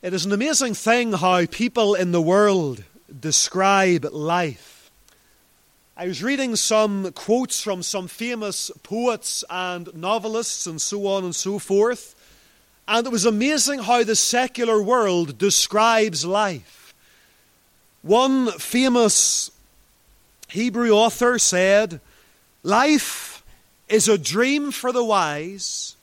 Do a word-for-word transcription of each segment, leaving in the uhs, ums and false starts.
It is an amazing thing how people in the world describe life. I was reading some quotes from some famous poets and novelists and so on and so forth, and it was amazing how the secular world describes life. One famous Hebrew author said, "Life is a dream for the wise,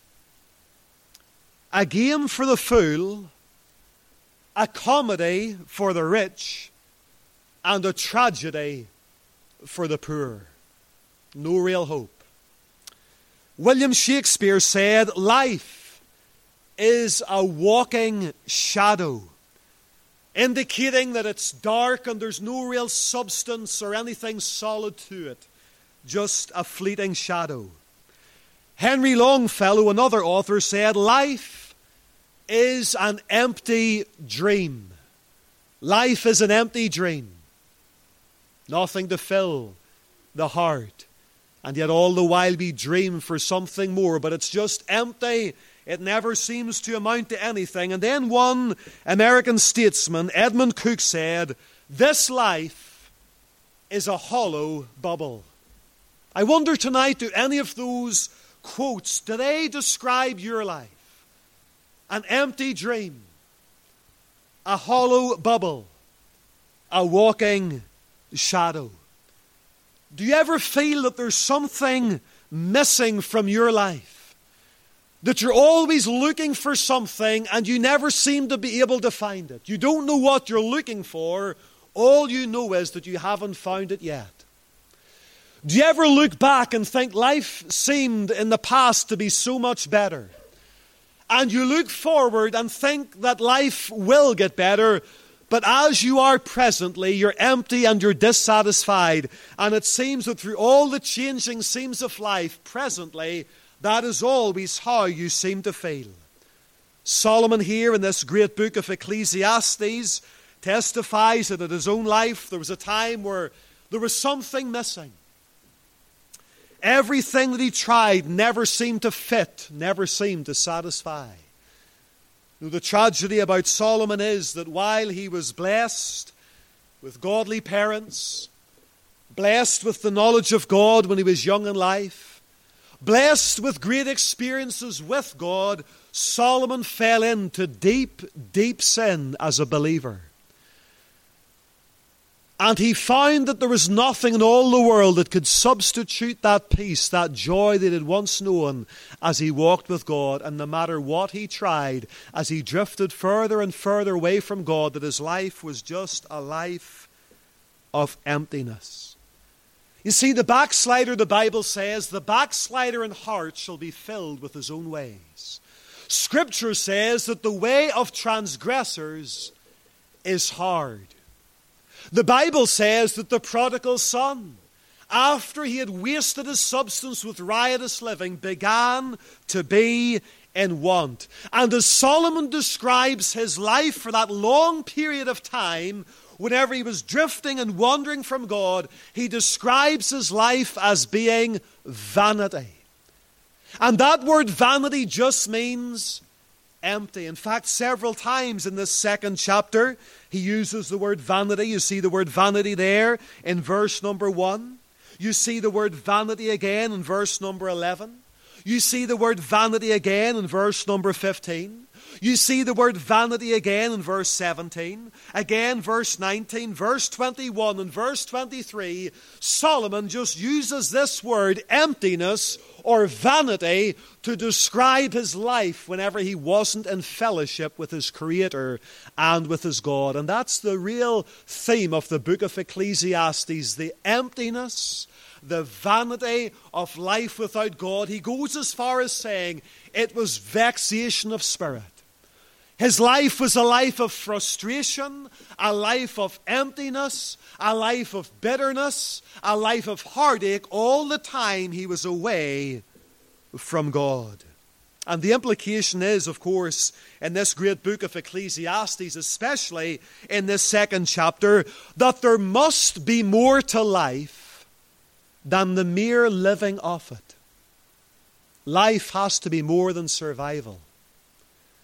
a game for the fool, a comedy for the rich, and a tragedy for the poor." No real hope. William Shakespeare said, "Life is a walking shadow," indicating that it's dark and there's no real substance or anything solid to it, just a fleeting shadow. Henry Longfellow, another author, said, "Life is an empty dream." Life is an empty dream. Nothing to fill the heart. And yet all the while we dream for something more, but it's just empty. It never seems to amount to anything. And then one American statesman, Edmund Cook, said, "This life is a hollow bubble." I wonder tonight, do any of those quotes, do they describe your life? An empty dream, a hollow bubble, a walking shadow. Do you ever feel that there's something missing from your life? That you're always looking for something and you never seem to be able to find it? You don't know what you're looking for. All you know is that you haven't found it yet. Do you ever look back and think life seemed in the past to be so much better? And you look forward and think that life will get better, but as you are presently, you're empty and you're dissatisfied. And it seems that through all the changing scenes of life, presently, that is always how you seem to feel. Solomon here in this great book of Ecclesiastes testifies that in his own life there was a time where there was something missing. Everything that he tried never seemed to fit, never seemed to satisfy. Now, the tragedy about Solomon is that while he was blessed with godly parents, blessed with the knowledge of God when he was young in life, blessed with great experiences with God, Solomon fell into deep, deep sin as a believer. And he found that there was nothing in all the world that could substitute that peace, that joy that he had once known as he walked with God. And no matter what he tried, as he drifted further and further away from God, that his life was just a life of emptiness. You see, the backslider, the Bible says, the backslider in heart shall be filled with his own ways. Scripture says that the way of transgressors is hard. The Bible says that the prodigal son, after he had wasted his substance with riotous living, began to be in want. And as Solomon describes his life for that long period of time, whenever he was drifting and wandering from God, he describes his life as being vanity. And that word vanity just means empty. In fact, several times in this second chapter, he uses the word vanity. You see the word vanity there in verse number one. You see the word vanity again in verse number eleven. You see the word vanity again in verse number fifteen. You see the word vanity again in verse seventeen. Again, verse nineteen, verse twenty-one, and verse twenty-three. Solomon just uses this word emptiness or vanity to describe his life whenever he wasn't in fellowship with his Creator and with his God. And that's the real theme of the book of Ecclesiastes, the emptiness, the vanity of life without God. He goes as far as saying it was vexation of spirit. His life was a life of frustration, a life of emptiness, a life of bitterness, a life of heartache all the time he was away from God. And the implication is, of course, in this great book of Ecclesiastes, especially in this second chapter, that there must be more to life than the mere living of it. Life has to be more than survival.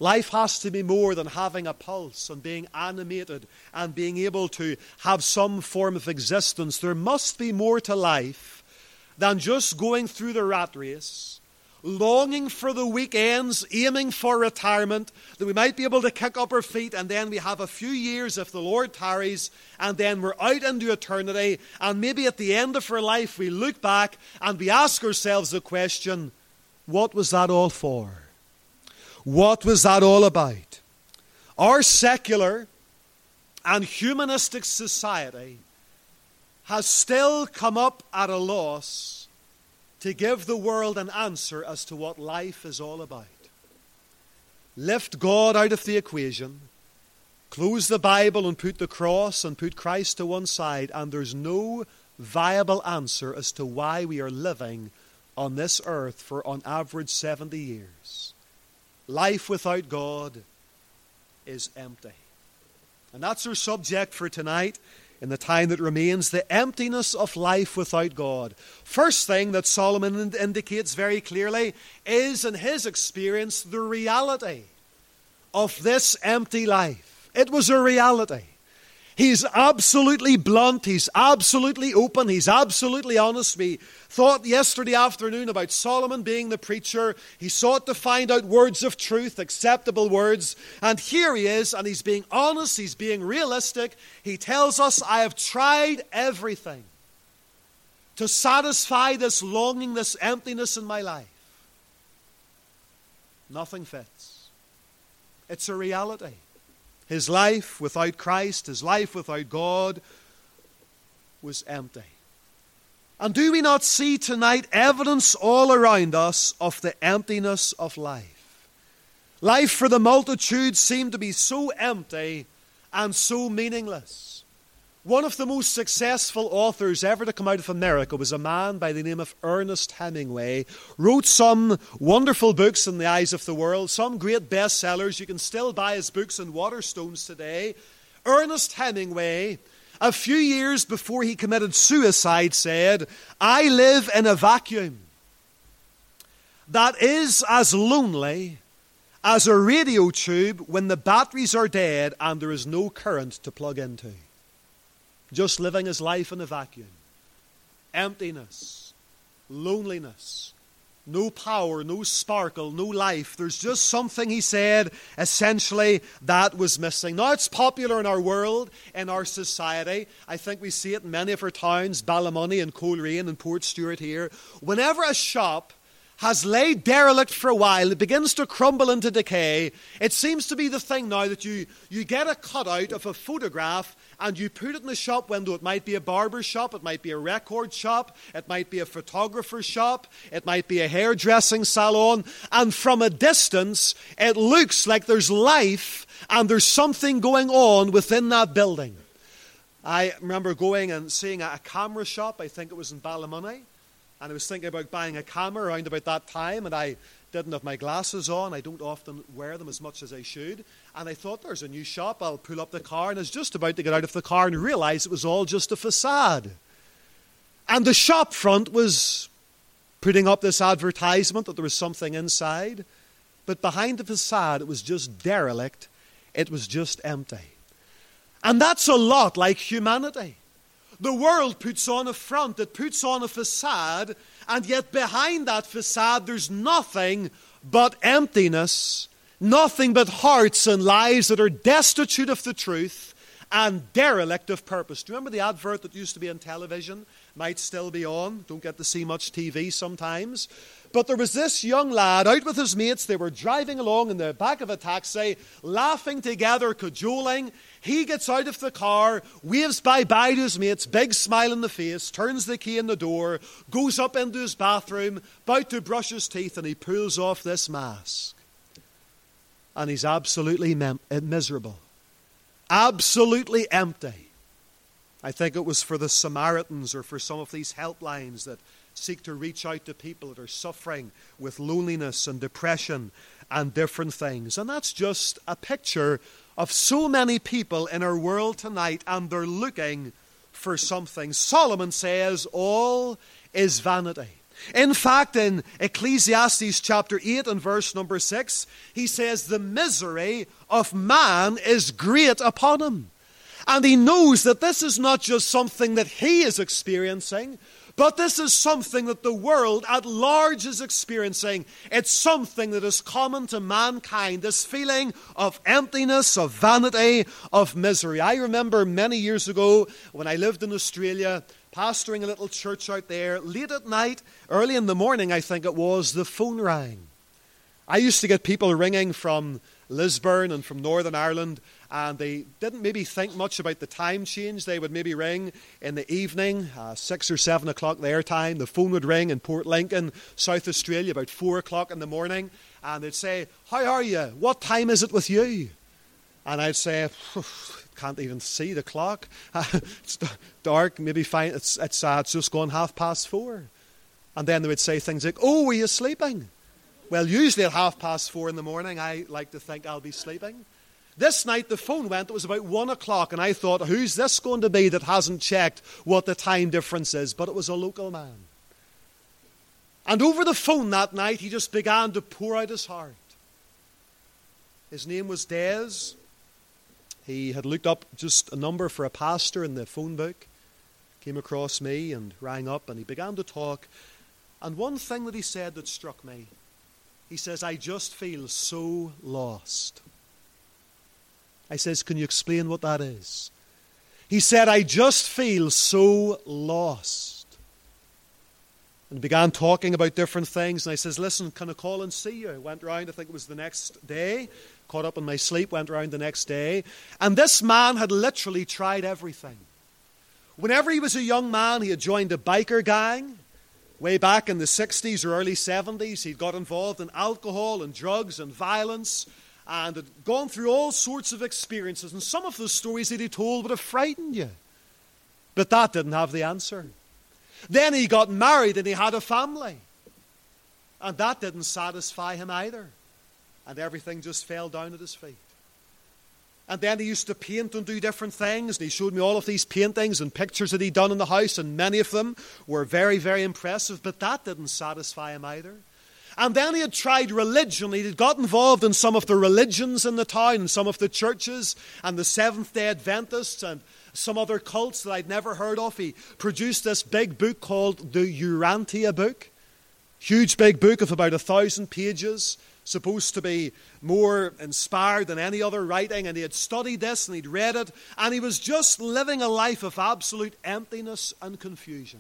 Life has to be more than having a pulse and being animated and being able to have some form of existence. There must be more to life than just going through the rat race, longing for the weekends, aiming for retirement, that we might be able to kick up our feet, and then we have a few years if the Lord tarries, and then we're out into eternity, and maybe at the end of our life we look back and we ask ourselves the question, what was that all for? What was that all about? Our secular and humanistic society has still come up at a loss to give the world an answer as to what life is all about. Lift God out of the equation, close the Bible and put the cross and put Christ to one side, and there's no viable answer as to why we are living on this earth for on average seventy years. Life without God is empty. And that's our subject for tonight in the time that remains, the emptiness of life without God. First thing that Solomon indicates very clearly is, in his experience, the reality of this empty life. It was a reality. He's absolutely blunt, he's absolutely open, he's absolutely honest. We thought yesterday afternoon about Solomon being the preacher. He sought to find out words of truth, acceptable words. And here he is, and he's being honest, he's being realistic. He tells us, I have tried everything to satisfy this longing, this emptiness in my life. Nothing fits. It's a reality. His life without Christ, his life without God was empty. And do we not see tonight evidence all around us of the emptiness of life? Life for the multitude seemed to be so empty and so meaningless. One of the most successful authors ever to come out of America was a man by the name of Ernest Hemingway. Wrote some wonderful books in the eyes of the world, some great bestsellers. You can still buy his books in Waterstones today. Ernest Hemingway, a few years before he committed suicide, said, I live in a vacuum that is as lonely as a radio tube when the batteries are dead and there is no current to plug into. Just living his life in a vacuum. Emptiness. Loneliness. No power, no sparkle, no life. There's just something, he said, essentially, that was missing. Now, it's popular in our world, in our society. I think we see it in many of our towns, Ballymoney and Coleraine and Portstewart here. Whenever a shop has laid derelict for a while, it begins to crumble into decay, it seems to be the thing now that you, you get a cutout of a photograph and you put it in the shop window. It might be a barber shop, it might be a record shop, it might be a photographer's shop, it might be a hairdressing salon, and from a distance it looks like there's life and there's something going on within that building. I remember going and seeing a camera shop, I think it was in Ballymoney, and I was thinking about buying a camera around about that time, and I didn't have my glasses on. I don't often wear them as much as I should. And I thought, there's a new shop. I'll pull up the car. And I was just about to get out of the car and realize it was all just a facade. And the shop front was putting up this advertisement that there was something inside. But behind the facade, it was just derelict. It was just empty. And that's a lot like humanity. The world puts on a front, it puts on a facade, and yet behind that facade there's nothing but emptiness, nothing but hearts and lives that are destitute of the truth and derelict of purpose. Do you remember the advert that used to be on television? Might still be on. Don't get to see much T V sometimes. But there was this young lad out with his mates. They were driving along in the back of a taxi, laughing together, cajoling. He gets out of the car, waves bye-bye to his mates, big smile on the face, turns the key in the door, goes up into his bathroom, about to brush his teeth, and he pulls off this mask. And he's absolutely mem- miserable. Absolutely empty. I think it was for the Samaritans or for some of these helplines that seek to reach out to people that are suffering with loneliness and depression and different things. And that's just a picture of so many people in our world tonight, and they're looking for something. Solomon says all is vanity. In fact, in Ecclesiastes chapter eight and verse number six, he says, the misery of man is great upon him. And he knows that this is not just something that he is experiencing, but this is something that the world at large is experiencing. It's something that is common to mankind, this feeling of emptiness, of vanity, of misery. I remember many years ago when I lived in Australia, pastoring a little church out there, late at night, early in the morning I think it was, the phone rang. I used to get people ringing from Lisburn and from Northern Ireland, and they didn't maybe think much about the time change. They would maybe ring in the evening, uh, six or seven o'clock their time. The phone would ring in Port Lincoln, South Australia, about four o'clock in the morning, and they'd say, how are you? What time is it with you? And I'd say, can't even see the clock. It's dark, maybe fine. It's, it's, uh, it's just gone half past four. And then they would say things like, oh, are you sleeping? Well, usually at half past four in the morning, I like to think I'll be sleeping. This night the phone went, it was about one o'clock, and I thought, who's this going to be that hasn't checked what the time difference is? But it was a local man. And over the phone that night, he just began to pour out his heart. His name was Des. He had looked up just a number for a pastor in the phone book, came across me and rang up, and he began to talk. And one thing that he said that struck me, he says, I just feel so lost. I says, can you explain what that is? He said, I just feel so lost. And began talking about different things. And I says, listen, can I call and see you? I went round, I think it was the next day. Caught up in my sleep, went round the next day. And this man had literally tried everything. Whenever he was a young man, he had joined a biker gang. Way back in the sixties or early seventies, he'd got involved in alcohol and drugs and violence, and had gone through all sorts of experiences. And some of the stories that he told would have frightened you. But that didn't have the answer. Then he got married and he had a family. And that didn't satisfy him either. And everything just fell down at his feet. And then he used to paint and do different things. And he showed me all of these paintings and pictures that he'd done in the house. And many of them were very, very impressive. But that didn't satisfy him either. And then he had tried religion. He had got involved in some of the religions in the town and some of the churches and the Seventh-day Adventists and some other cults that I'd never heard of. He produced this big book called the Urantia book. Huge big book of about a thousand pages, supposed to be more inspired than any other writing. And he had studied this and he'd read it. And he was just living a life of absolute emptiness and confusion.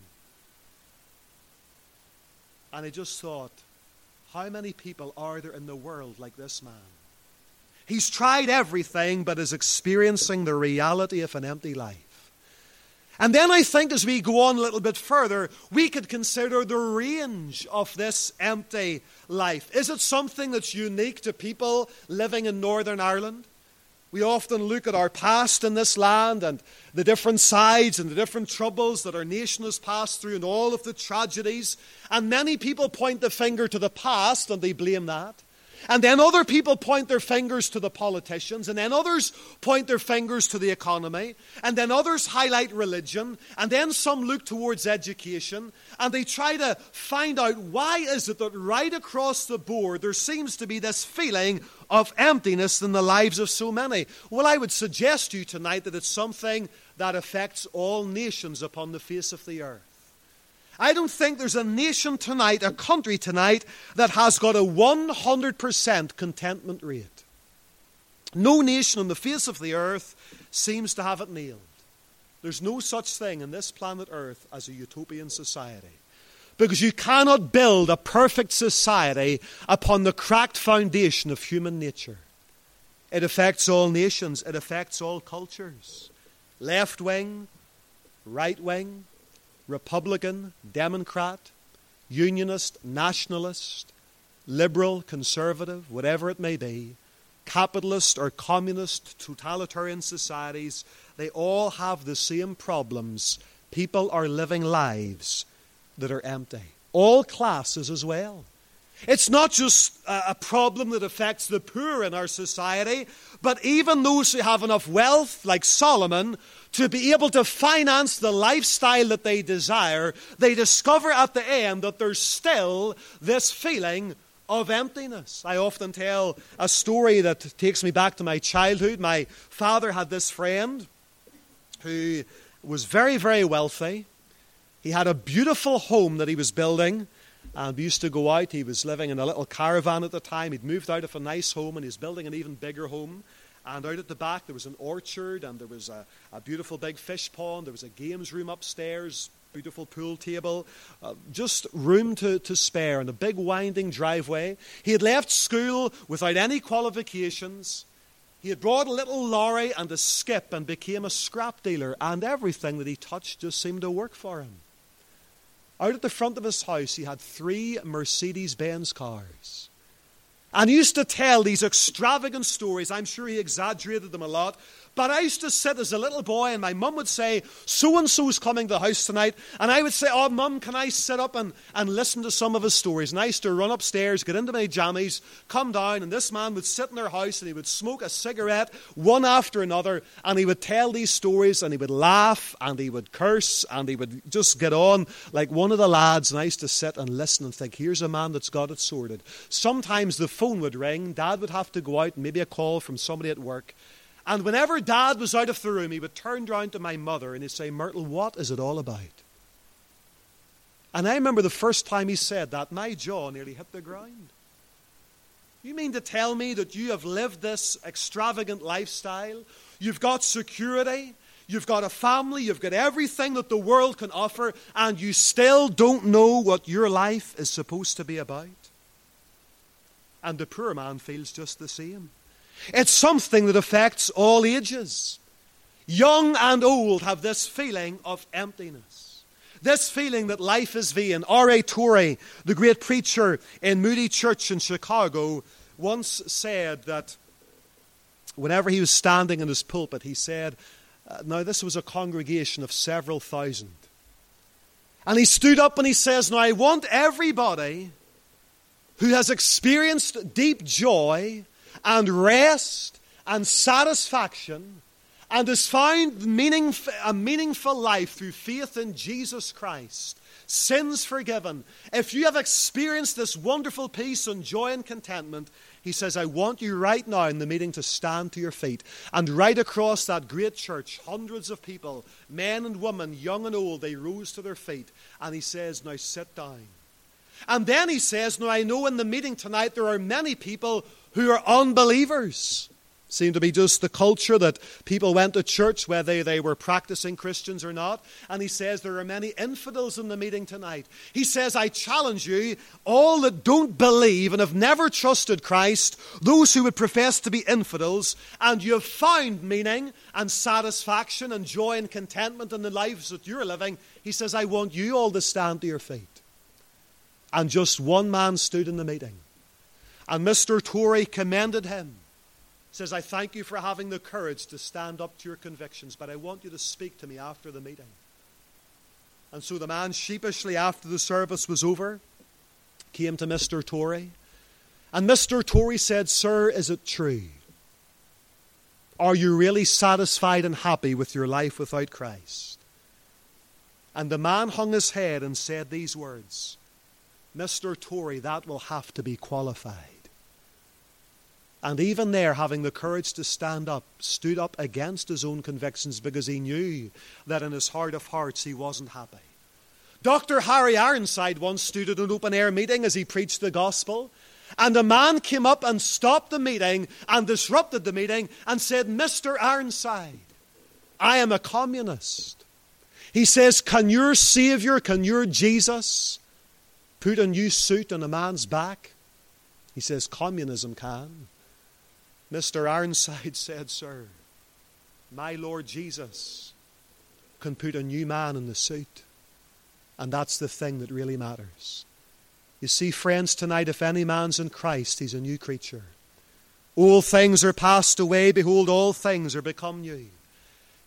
And he just thought, how many people are there in the world like this man? He's tried everything but is experiencing the reality of an empty life. And then I think as we go on a little bit further, we could consider the range of this empty life. Is it something that's unique to people living in Northern Ireland? We often look at our past in this land and the different sides and the different troubles that our nation has passed through and all of the tragedies. And many people point the finger to the past and they blame that. And then other people point their fingers to the politicians. And then others point their fingers to the economy. And then others highlight religion. And then some look towards education. And they try to find out why is it that right across the board there seems to be this feeling of emptiness in the lives of so many. Well, I would suggest to you tonight that it's something that affects all nations upon the face of the earth. I don't think there's a nation tonight, a country tonight, that has got a one hundred percent contentment rate. No nation on the face of the earth seems to have it nailed. There's no such thing in this planet Earth as a utopian society. Because you cannot build a perfect society upon the cracked foundation of human nature. It affects all nations. It affects all cultures. Left wing, right wing, Republican, Democrat, Unionist, Nationalist, Liberal, Conservative, whatever it may be, capitalist or communist, totalitarian societies, they all have the same problems. People are living lives that are empty. All classes as well. It's not just a problem that affects the poor in our society, but even those who have enough wealth, like Solomon, to be able to finance the lifestyle that they desire, they discover at the end that there's still this feeling of emptiness. I often tell a story that takes me back to my childhood. My father had this friend who was very, very wealthy. He had a beautiful home that he was building. And we used to go out. He was living in a little caravan at the time. He'd moved out of a nice home and he was building an even bigger home. And out at the back there was an orchard and there was a, a beautiful big fish pond. There was a games room upstairs, beautiful pool table, uh, just room to, to spare and a big winding driveway. He had left school without any qualifications. He had brought a little lorry and a skip and became a scrap dealer. And everything that he touched just seemed to work for him. Out at the front of his house, he had three Mercedes-Benz cars. And he used to tell these extravagant stories. I'm sure he exaggerated them a lot. But I used to sit as a little boy and my mum would say, so-and-so's coming to the house tonight. And I would say, oh, Mum, can I sit up and, and listen to some of his stories? And I used to run upstairs, get into my jammies, come down, and this man would sit in their house and he would smoke a cigarette one after another. And he would tell these stories and he would laugh and he would curse and he would just get on like one of the lads. And I used to sit and listen and think, here's a man that's got it sorted. Sometimes the phone would ring. Dad would have to go out and maybe a call from somebody at work. And whenever Dad was out of the room, he would turn round to my mother and he'd say, Myrtle, what is it all about? And I remember the first time he said that, my jaw nearly hit the ground. You mean to tell me that you have lived this extravagant lifestyle? You've got security, you've got a family, you've got everything that the world can offer, and you still don't know what your life is supposed to be about? And the poor man feels just the same. It's something that affects all ages. Young and old have this feeling of emptiness. This feeling that life is vain. R A Torrey, the great preacher in Moody Church in Chicago, once said that whenever he was standing in his pulpit, he said, uh, now this was a congregation of several thousand. And he stood up and he says, now I want everybody who has experienced deep joy and rest and satisfaction and has found meaning, a meaningful life through faith in Jesus Christ, sins forgiven. If you have experienced this wonderful peace and joy and contentment, he says, I want you right now in the meeting to stand to your feet. And right across that great church, hundreds of people, men and women, young and old, they rose to their feet. And he says, now sit down. And then he says, now I know in the meeting tonight there are many people who are unbelievers. Seemed to be just the culture that people went to church whether they were practicing Christians or not. And he says there are many infidels in the meeting tonight. He says, I challenge you, all that don't believe and have never trusted Christ, those who would profess to be infidels, and you have found meaning and satisfaction and joy and contentment in the lives that you're living, he says, I want you all to stand to your feet. And just one man stood in the meeting. And Mister Torrey commended him. He says, I thank you for having the courage to stand up to your convictions, but I want you to speak to me after the meeting. And so the man sheepishly, after the service was over, came to Mister Torrey. And Mister Torrey said, sir, is it true? Are you really satisfied and happy with your life without Christ? And the man hung his head and said these words, Mister Torrey, that will have to be qualified. And even there, having the courage to stand up, stood up against his own convictions because he knew that in his heart of hearts he wasn't happy. Doctor Harry Ironside once stood at an open-air meeting as he preached the gospel, and a man came up and stopped the meeting and disrupted the meeting and said, Mister Ironside, I am a communist. He says, can your Savior, can your Jesus put a new suit on a man's back? He says, communism can. Mister Ironside said, sir, my Lord Jesus can put a new man in the suit. And that's the thing that really matters. You see, friends, tonight, if any man's in Christ, he's a new creature. All things are passed away. Behold, all things are become new.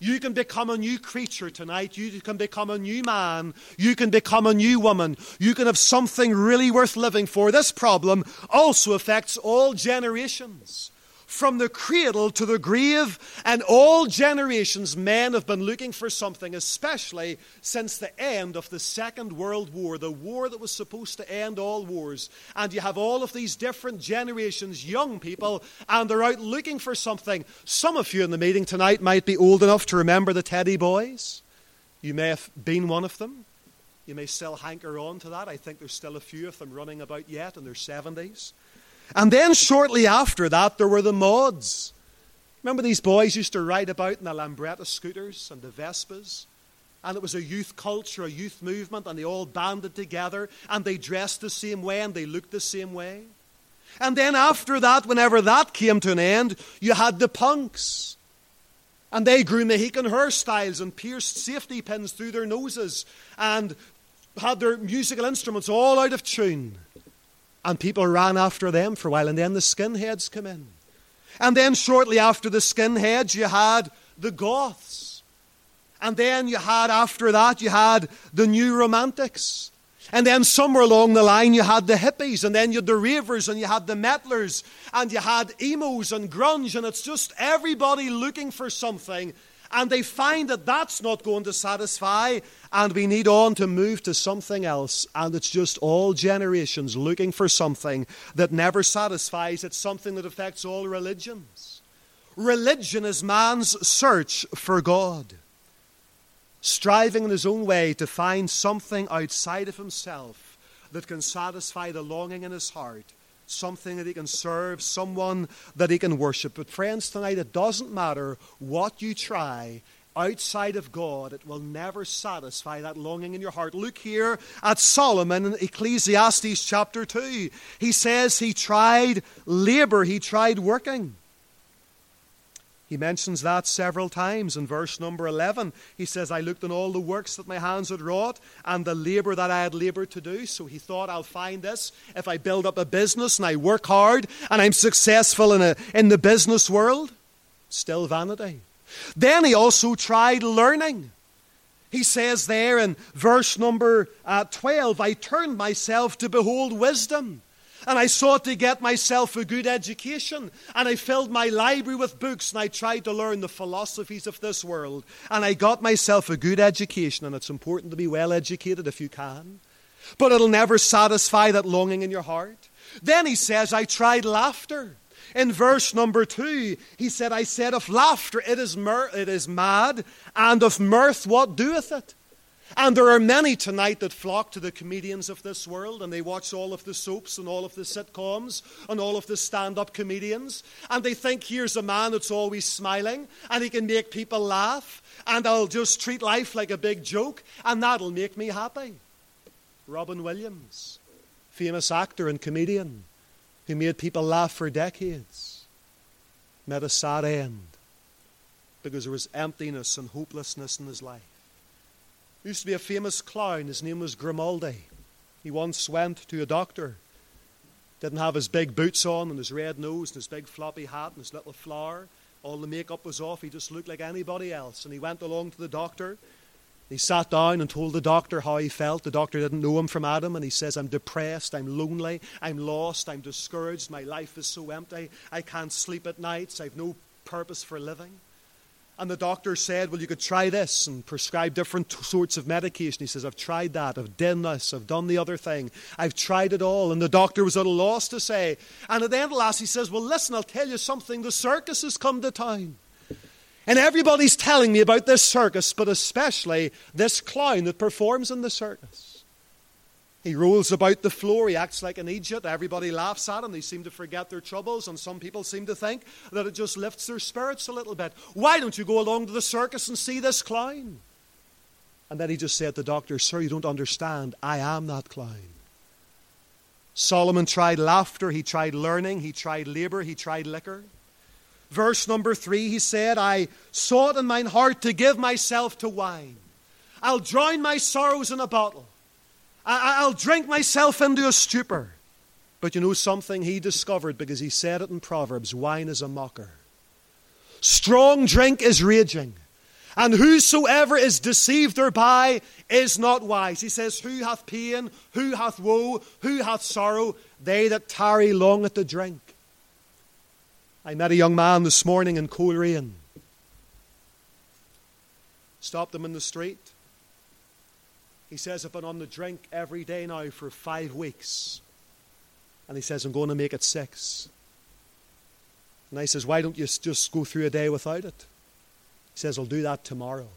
You can become a new creature tonight. You can become a new man. You can become a new woman. You can have something really worth living for. This problem also affects all generations. From the cradle to the grave, and all generations, men have been looking for something, especially since the end of the Second World War, the war that was supposed to end all wars. And you have all of these different generations, young people, and they're out looking for something. Some of you in the meeting tonight might be old enough to remember the Teddy Boys. You may have been one of them. You may still hanker on to that. I think there's still a few of them running about yet in their seventies. And then shortly after that, there were the mods. Remember these boys used to ride about in the Lambretta scooters and the Vespas? And it was a youth culture, a youth movement, and they all banded together, and they dressed the same way, and they looked the same way. And then after that, whenever that came to an end, you had the punks. And they grew Mohican hairstyles and pierced safety pins through their noses and had their musical instruments all out of tune. And people ran after them for a while. And then the skinheads come in. And then shortly after the skinheads, you had the goths. And then you had, after that, you had the new romantics. And then somewhere along the line, you had the hippies. And then you had the ravers, and you had the metalers. And you had emos and grunge. And it's just everybody looking for something. And they find that that's not going to satisfy, and we need on to move to something else. And it's just all generations looking for something that never satisfies. It's something that affects all religions. Religion is man's search for God, striving in his own way to find something outside of himself that can satisfy the longing in his heart. Something that he can serve, someone that he can worship. But friends, tonight it doesn't matter what you try outside of God, it will never satisfy that longing in your heart. Look here at Solomon in Ecclesiastes chapter two. He says he tried labor, he tried working. He mentions that several times in verse number eleven. He says, I looked on all the works that my hands had wrought and the labor that I had labored to do. So he thought, I'll find this if I build up a business and I work hard and I'm successful in, a, in the business world. Still vanity. Then he also tried learning. He says there in verse number uh, twelve, I turned myself to behold wisdom. And I sought to get myself a good education. And I filled my library with books. And I tried to learn the philosophies of this world. And I got myself a good education. And it's important to be well educated if you can. But it'll never satisfy that longing in your heart. Then he says, I tried laughter. In verse number two, he said, I said of laughter, it is, mir- it is mad. And of mirth, what doeth it? And there are many tonight that flock to the comedians of this world, and they watch all of the soaps and all of the sitcoms and all of the stand-up comedians, and they think here's a man that's always smiling and he can make people laugh, and I'll just treat life like a big joke and that'll make me happy. Robin Williams, famous actor and comedian who made people laugh for decades, met a sad end because there was emptiness and hopelessness in his life. Used to be a famous clown. His name was Grimaldi. He once went to a doctor. Didn't have his big boots on and his red nose and his big floppy hat and his little flower. All the makeup was off. He just looked like anybody else. And he went along to the doctor. He sat down and told the doctor how he felt. The doctor didn't know him from Adam. And he says, I'm depressed. I'm lonely. I'm lost. I'm discouraged. My life is so empty. I can't sleep at nights. I've no purpose for living. And the doctor said, well, you could try this, and prescribe different t- sorts of medication. He says, I've tried that, I've done this, I've done the other thing. I've tried it all. And the doctor was at a loss to say. And at the end of last, he says, well, listen, I'll tell you something. The circus has come to town. And everybody's telling me about this circus, but especially this clown that performs in the circus. He rolls about the floor. He acts like an idiot. Everybody laughs at him. They seem to forget their troubles. And some people seem to think that it just lifts their spirits a little bit. Why don't you go along to the circus and see this clown? And then he just said to the doctor, sir, you don't understand. I am that clown. Solomon tried laughter. He tried learning. He tried labor. He tried liquor. Verse number three, he said, I sought in mine heart to give myself to wine. I'll drown my sorrows in a bottle. I'll drink myself into a stupor. But you know something he discovered, because he said it in Proverbs, wine is a mocker. Strong drink is raging. And whosoever is deceived thereby is not wise. He says, who hath pain, who hath woe, who hath sorrow? They that tarry long at the drink. I met a young man this morning in Coleraine. Stopped him in the street. He says, I've been on the drink every day now for five weeks. And he says, I'm going to make it six. And I says, why don't you just go through a day without it? He says, I'll do that tomorrow.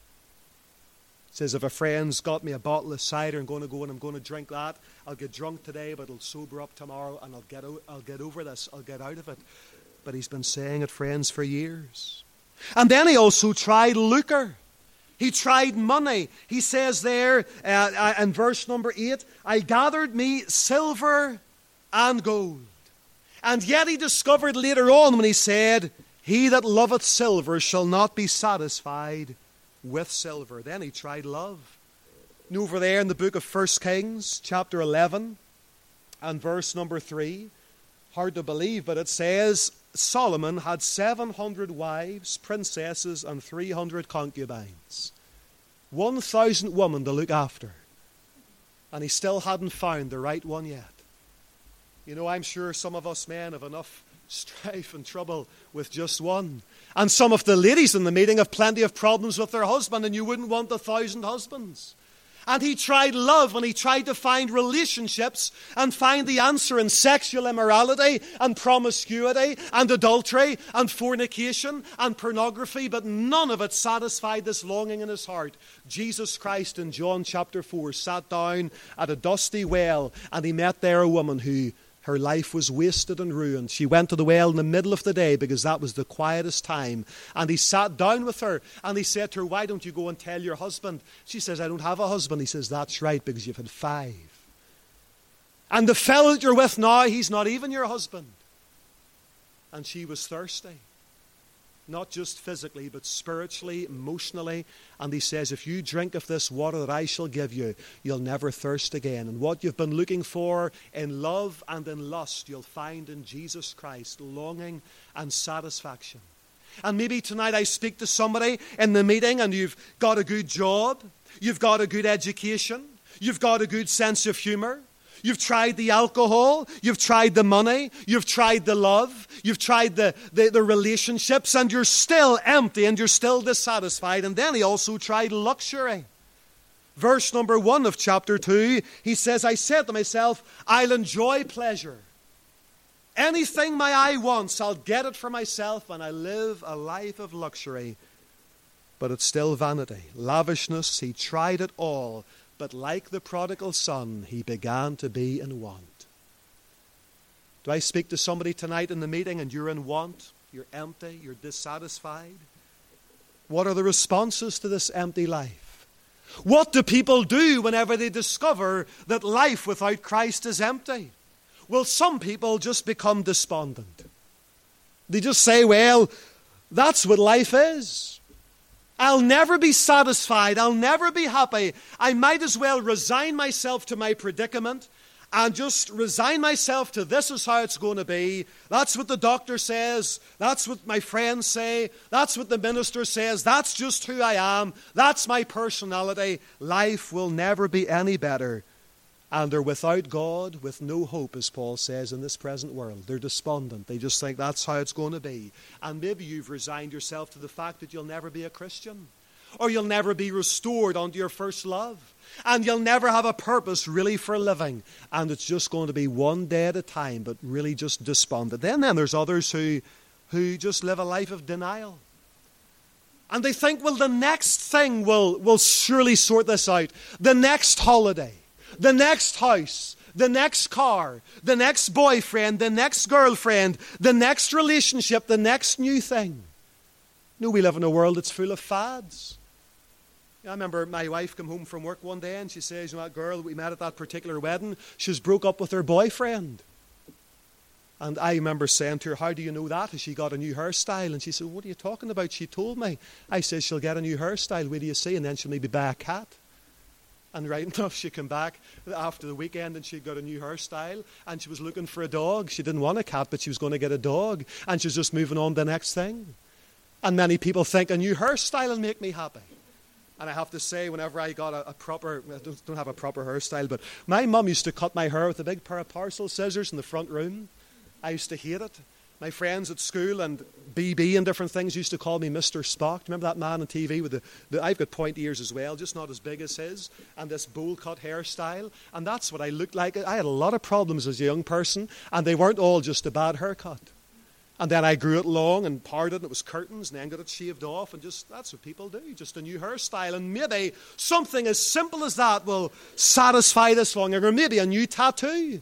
He says, if a friend's got me a bottle of cider and going to go and I'm going to drink that, I'll get drunk today, but I'll sober up tomorrow and I'll get, I'll get over this. I'll get out of it. But he's been saying it, friends, for years. And then he also tried lucre. He tried money. He says there uh, in verse number eight, I gathered me silver and gold. And yet he discovered later on when he said, he that loveth silver shall not be satisfied with silver. Then he tried love. And over there in the book of First Kings, chapter eleven, and verse number three, hard to believe, but it says, Solomon had seven hundred wives, princesses, and three hundred concubines. one thousand women to look after. And he still hadn't found the right one yet. You know, I'm sure some of us men have enough strife and trouble with just one. And some of the ladies in the meeting have plenty of problems with their husband, and you wouldn't want a thousand husbands. And he tried love, and he tried to find relationships and find the answer in sexual immorality and promiscuity and adultery and fornication and pornography, but none of it satisfied this longing in his heart. Jesus Christ in John chapter four sat down at a dusty well, and he met there a woman who her life was wasted and ruined. She went to the well in the middle of the day because that was the quietest time. And he sat down with her and he said to her, why don't you go and tell your husband? She says, I don't have a husband. He says, that's right, because you've had five. And the fellow that you're with now, he's not even your husband. And she was thirsty. Not just physically, but spiritually, emotionally. And he says, if you drink of this water that I shall give you, you'll never thirst again. And what you've been looking for in love and in lust, you'll find in Jesus Christ, longing and satisfaction. And maybe tonight I speak to somebody in the meeting and you've got a good job, you've got a good education, you've got a good sense of humor. You've tried the alcohol, you've tried the money, you've tried the love, you've tried the, the, the relationships, and you're still empty and you're still dissatisfied. And then he also tried luxury. Verse number one of chapter two, he says, I said to myself, I'll enjoy pleasure. Anything my eye wants, I'll get it for myself, and I live a life of luxury. But it's still vanity, lavishness. He tried it all. But like the prodigal son, he began to be in want. Do I speak to somebody tonight in the meeting and you're in want? You're empty, you're dissatisfied? What are the responses to this empty life? What do people do whenever they discover that life without Christ is empty? Well, some people just become despondent. They just say, well, that's what life is. I'll never be satisfied. I'll never be happy. I might as well resign myself to my predicament and just resign myself to this is how it's going to be. That's what the doctor says. That's what my friends say. That's what the minister says. That's just who I am. That's my personality. Life will never be any better. And they're without God, with no hope, as Paul says, in this present world. They're despondent. They just think that's how it's going to be. And maybe you've resigned yourself to the fact that you'll never be a Christian. Or you'll never be restored unto your first love. And you'll never have a purpose really for living. And it's just going to be one day at a time, but really just despondent. Then, then there's others who, who just live a life of denial. And they think, well, the next thing will, will surely sort this out. The next holiday. The next house, the next car, the next boyfriend, the next girlfriend, the next relationship, the next new thing. No, we live in a world that's full of fads. I remember my wife come home from work one day and she says, you know, that girl that we met at that particular wedding, she's broke up with her boyfriend. And I remember saying to her, how do you know that? Has she got a new hairstyle? And she said, what are you talking about? She told me. I said, she'll get a new hairstyle, wait do you see? And then she'll maybe buy a cat. And right enough, she came back after the weekend and she'd got a new hairstyle and she was looking for a dog. She didn't want a cat, but she was going to get a dog. And she was just moving on to the next thing. And many people think a new hairstyle will make me happy. And I have to say, whenever I got a, a proper, I don't, don't have a proper hairstyle, but my mum used to cut my hair with a big pair of parcel scissors in the front room. I used to hate it. My friends at school and B B and different things used to call me Mister Spock. Remember that man on T V with the, the, I've got pointy ears as well, just not as big as his, and this bowl cut hairstyle. And that's what I looked like. I had a lot of problems as a young person, and they weren't all just a bad haircut. And then I grew it long and parted, and it was curtains, and then got it shaved off, and just, that's what people do, just a new hairstyle. And maybe something as simple as that will satisfy this longing, or maybe a new tattoo.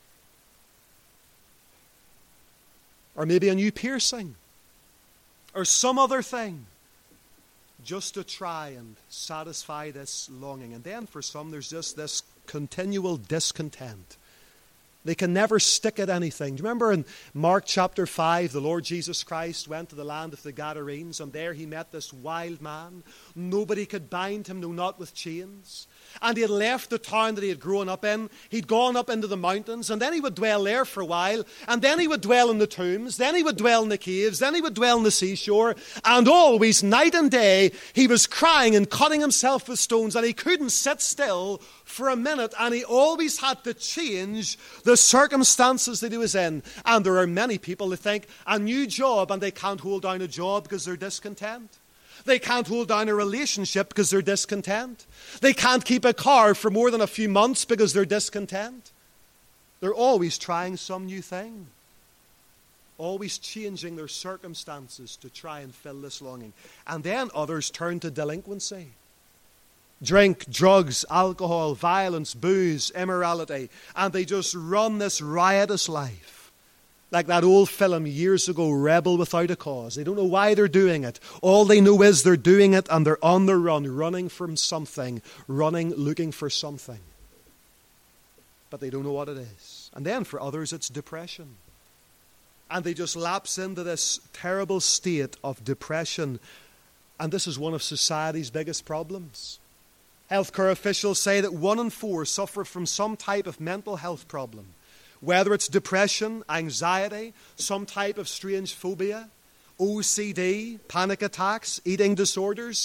Or maybe a new piercing. Or some other thing. Just to try and satisfy this longing. And then for some, there's just this continual discontent. They can never stick at anything. Do you remember in Mark chapter five, the Lord Jesus Christ went to the land of the Gadarenes, and there he met this wild man. Nobody could bind him, no, not with chains. And he had left the town that he had grown up in. He'd gone up into the mountains, and then he would dwell there for a while, and then he would dwell in the tombs, then he would dwell in the caves, then he would dwell in the seashore, and always, night and day, he was crying and cutting himself with stones, and he couldn't sit still for a minute, and he always had to change the circumstances that he was in. And there are many people that think a new job, and they can't hold down a job because they're discontent. They can't hold down a relationship because they're discontent. They can't keep a car for more than a few months because they're discontent. They're always trying some new thing. Always changing their circumstances to try and fill this longing. And then others turn to delinquency. Drink, drugs, alcohol, violence, booze, immorality. And they just run this riotous life. Like that old film years ago, Rebel Without a Cause. They don't know why they're doing it. All they know is they're doing it, and they're on the run, running from something, running, looking for something. But they don't know what it is. And then for others, it's depression. And they just lapse into this terrible state of depression. And this is one of society's biggest problems. Healthcare officials say that one in four suffer from some type of mental health problem. Whether it's depression, anxiety, some type of strange phobia, O C D, panic attacks, eating disorders.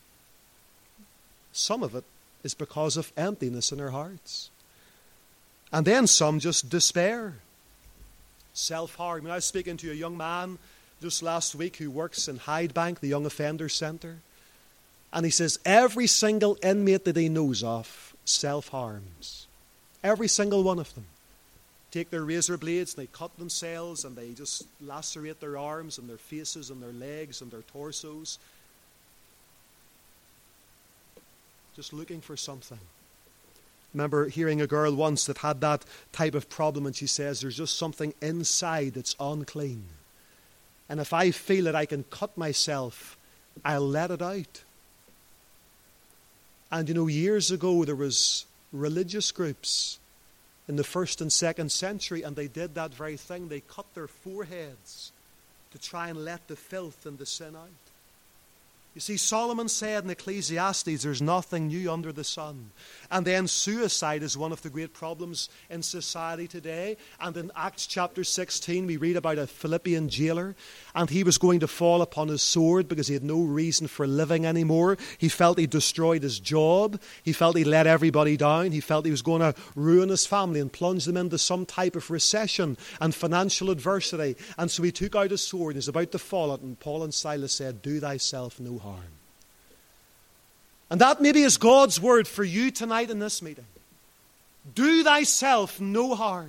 Some of it is because of emptiness in our hearts. And then some just despair. Self-harm. When I was speaking to a young man just last week who works in Hyde Bank, the Young Offenders Centre, and he says every single inmate that he knows of self-harms. Every single one of them. Take their razor blades and they cut themselves, and they just lacerate their arms and their faces and their legs and their torsos. Just looking for something. Remember hearing a girl once that had that type of problem, and she says there's just something inside that's unclean. And if I feel that I can cut myself, I'll let it out. And you know, years ago there was religious groups in the first and second century, and they did that very thing. They cut their foreheads to try and let the filth and the sin out. You see, Solomon said in Ecclesiastes, there's nothing new under the sun. And then suicide is one of the great problems in society today. And in Acts chapter sixteen, we read about a Philippian jailer, and he was going to fall upon his sword because he had no reason for living anymore. He felt he destroyed his job. He felt he let everybody down. He felt he was going to ruin his family and plunge them into some type of recession and financial adversity. And so he took out his sword and he was about to fall it, and Paul and Silas said, "Do thyself no harm." And that maybe is God's word for you tonight in this meeting. Do thyself no harm.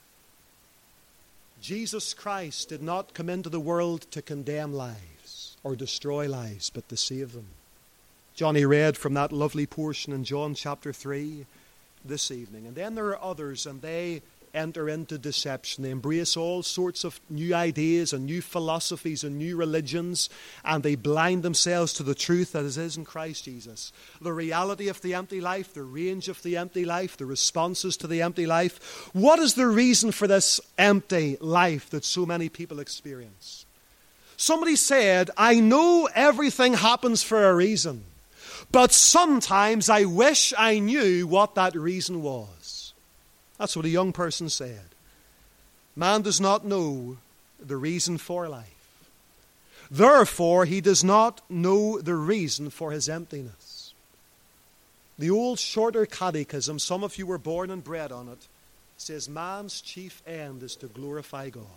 Jesus Christ did not come into the world to condemn lives or destroy lives, but to save them. Johnny read from that lovely portion in John chapter three this evening. And then there are others, and they enter into deception. They embrace all sorts of new ideas and new philosophies and new religions, and they blind themselves to the truth that is in Christ Jesus. The reality of the empty life, the range of the empty life, the responses to the empty life. What is the reason for this empty life that so many people experience? Somebody said, I know everything happens for a reason, but sometimes I wish I knew what that reason was. That's what a young person said. Man does not know the reason for life. Therefore, he does not know the reason for his emptiness. The old shorter catechism, some of you were born and bred on it, says man's chief end is to glorify God.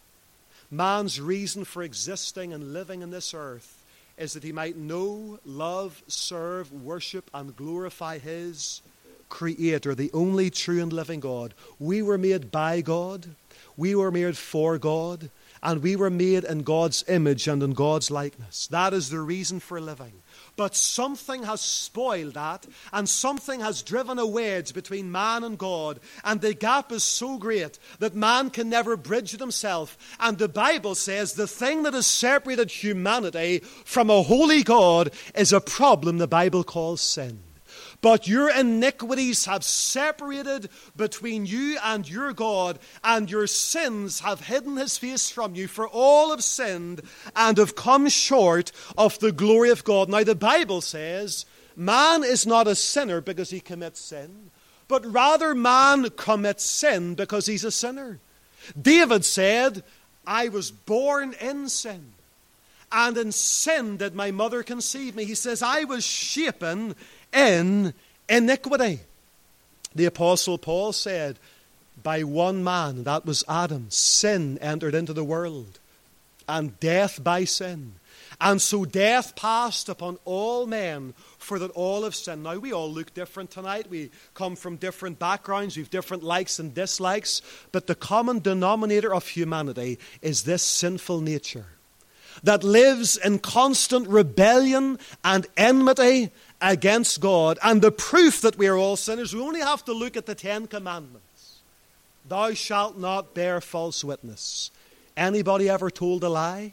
Man's reason for existing and living in this earth is that he might know, love, serve, worship, and glorify his Creator, the only true and living God. We were made by God, we were made for God, and we were made in God's image and in God's likeness. That is the reason for living. But something has spoiled that, and something has driven a wedge between man and God, and the gap is so great that man can never bridge it himself. And the Bible says the thing that has separated humanity from a holy God is a problem the Bible calls sin. But your iniquities have separated between you and your God, and your sins have hidden his face from you, for all have sinned and have come short of the glory of God. Now the Bible says man is not a sinner because he commits sin, but rather man commits sin because he's a sinner. David said, I was born in sin, and in sin did my mother conceive me. He says, I was shapen in iniquity. The Apostle Paul said, by one man, that was Adam, sin entered into the world, and death by sin. And so death passed upon all men, for that all have sinned. Now, we all look different tonight. We come from different backgrounds. We have different likes and dislikes. But the common denominator of humanity is this sinful nature that lives in constant rebellion and enmity against God. And the proof that we are all sinners, we only have to look at the Ten Commandments. Thou shalt not bear false witness. Anybody ever told a lie?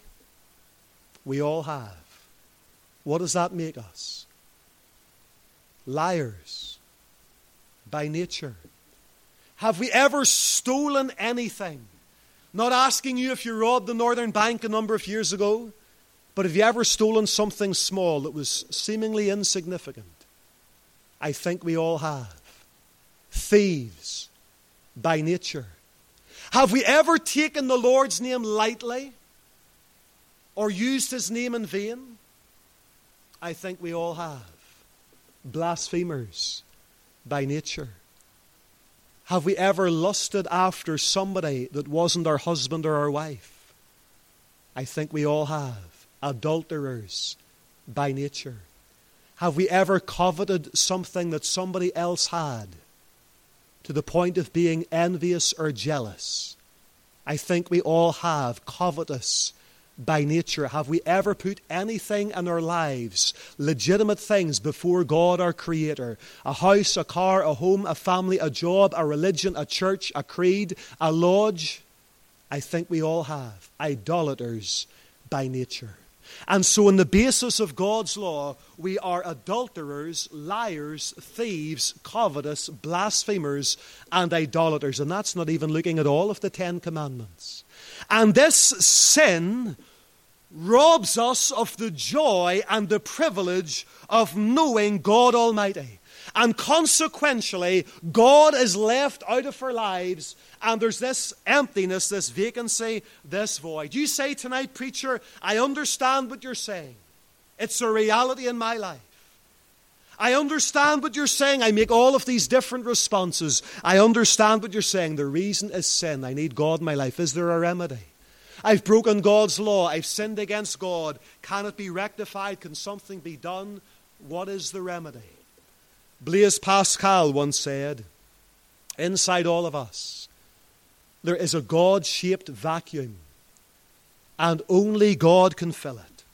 We all have. What does that make us? Liars by nature. Have we ever stolen anything? Not asking you if you robbed the Northern Bank a number of years ago, but have you ever stolen something small that was seemingly insignificant? I think we all have. Thieves by nature. Have we ever taken the Lord's name lightly or used his name in vain? I think we all have. Blasphemers by nature. Have we ever lusted after somebody that wasn't our husband or our wife? I think we all have. Adulterers by nature. Have we ever coveted something that somebody else had to the point of being envious or jealous? I think we all have. Covetous by nature. Have we ever put anything in our lives, legitimate things, before God our Creator? A house, a car, a home, a family, a job, a religion, a church, a creed, a lodge? I think we all have. Idolaters by nature. And so on the basis of God's law, we are adulterers, liars, thieves, covetous, blasphemers, and idolaters. And that's not even looking at all of the Ten Commandments. And this sin robs us of the joy and the privilege of knowing God Almighty. And consequentially, God is left out of our lives, and there's this emptiness, this vacancy, this void. You say tonight, preacher, I understand what you're saying. It's a reality in my life. I understand what you're saying. I make all of these different responses. I understand what you're saying. The reason is sin. I need God in my life. Is there a remedy? I've broken God's law. I've sinned against God. Can it be rectified? Can something be done? What is the remedy? Blaise Pascal once said, inside all of us, there is a God-shaped vacuum, and only God can fill it.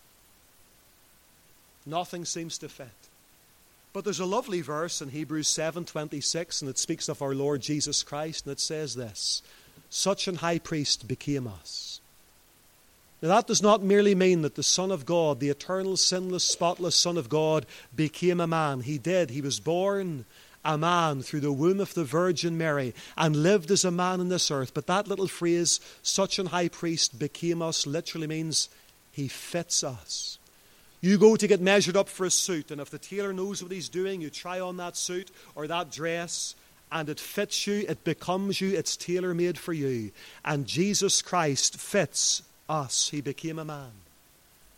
Nothing seems to fit. But there's a lovely verse in Hebrews seven twenty-six, and it speaks of our Lord Jesus Christ, and it says this, such an high priest became us. Now that does not merely mean that the Son of God, the eternal, sinless, spotless Son of God, became a man. He did. He was born a man through the womb of the Virgin Mary and lived as a man in this earth. But that little phrase, such an high priest became us, literally means he fits us. You go to get measured up for a suit, and if the tailor knows what he's doing, you try on that suit or that dress, and it fits you, it becomes you, it's tailor-made for you. And Jesus Christ fits us. He became a man.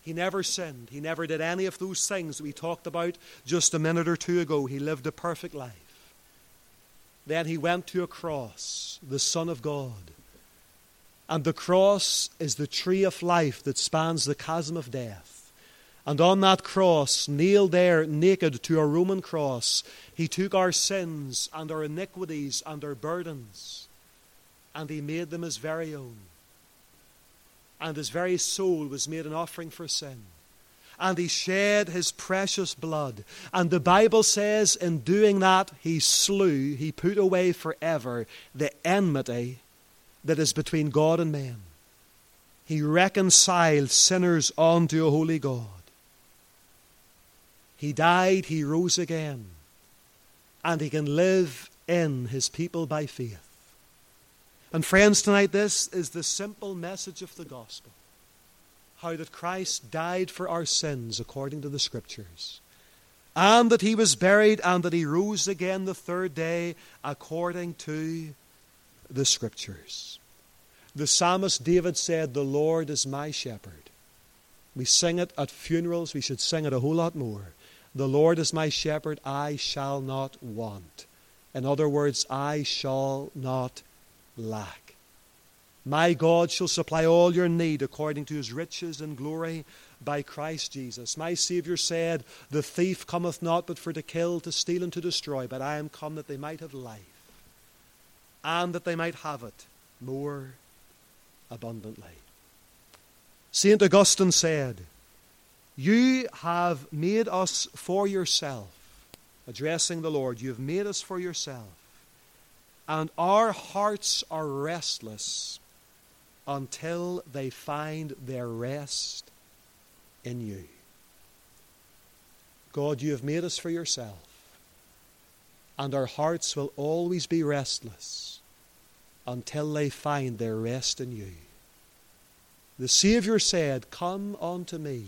He never sinned. He never did any of those things that we talked about just a minute or two ago. He lived a perfect life. Then he went to a cross, the Son of God. And the cross is the tree of life that spans the chasm of death. And on that cross, nailed there naked to a Roman cross, he took our sins and our iniquities and our burdens, and he made them his very own. And his very soul was made an offering for sin. And he shed his precious blood. And the Bible says in doing that, he slew, he put away forever the enmity that is between God and men. He reconciled sinners unto a holy God. He died, he rose again. And he can live in his people by faith. And friends, tonight this is the simple message of the gospel. How that Christ died for our sins according to the Scriptures. And that he was buried and that he rose again the third day according to the Scriptures. The psalmist David said, "The Lord is my shepherd." We sing it at funerals. We should sing it a whole lot more. "The Lord is my shepherd, I shall not want." In other words, I shall not lack. My God shall supply all your need according to his riches and glory by Christ Jesus. My Saviour said, "The thief cometh not but for to kill, to steal, and to destroy. But I am come that they might have life, and that they might have it more abundantly." Saint Augustine said, "You have made us for yourself," addressing the Lord. "You have made us for yourself. And our hearts are restless until they find their rest in you." God, you have made us for yourself. And our hearts will always be restless until they find their rest in you. The Saviour said, "Come unto me,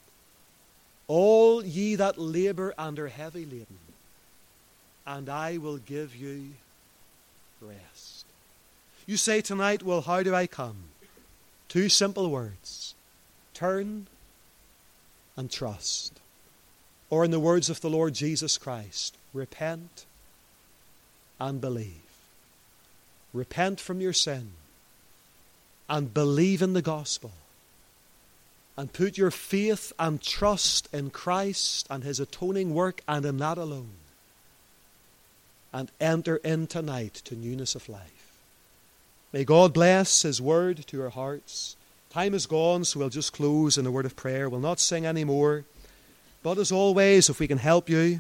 all ye that labour and are heavy laden, and I will give you rest." You say tonight, "Well, how do I come?" Two simple words: turn and trust. Or in the words of the Lord Jesus Christ, repent and believe. Repent from your sin and believe in the gospel, and put your faith and trust in Christ and his atoning work and in that alone, and enter in tonight to newness of life. May God bless his word to our hearts. Time is gone, so we'll just close in a word of prayer. We'll not sing any more. But as always, if we can help you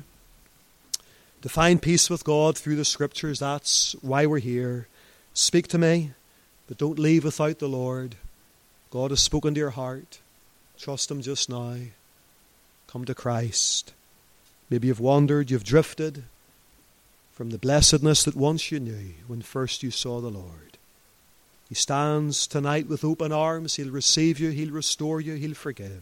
to find peace with God through the Scriptures, that's why we're here. Speak to me, but don't leave without the Lord. God has spoken to your heart. Trust him just now. Come to Christ. Maybe you've wandered, you've drifted from the blessedness that once you knew when first you saw the Lord. He stands tonight with open arms. He'll receive you, he'll restore you, he'll forgive.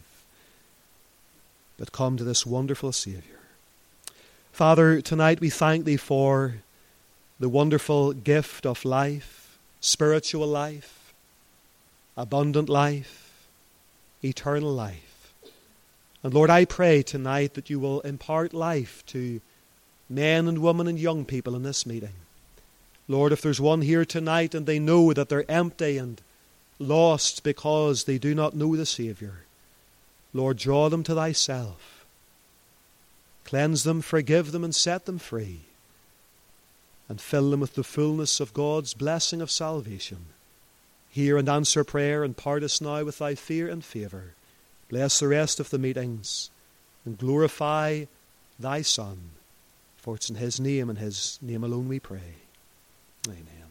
But come to this wonderful Saviour. Father, tonight we thank thee for the wonderful gift of life, spiritual life, abundant life, eternal life. And Lord, I pray tonight that you will impart life to men and women and young people in this meeting. Lord, if there's one here tonight and they know that they're empty and lost because they do not know the Saviour, Lord, draw them to thyself. Cleanse them, forgive them, and set them free. And fill them with the fullness of God's blessing of salvation. Hear and answer prayer, and part us now with thy fear and favour. Bless the rest of the meetings, and glorify thy Son. For it's in his name and his name alone we pray. Amen.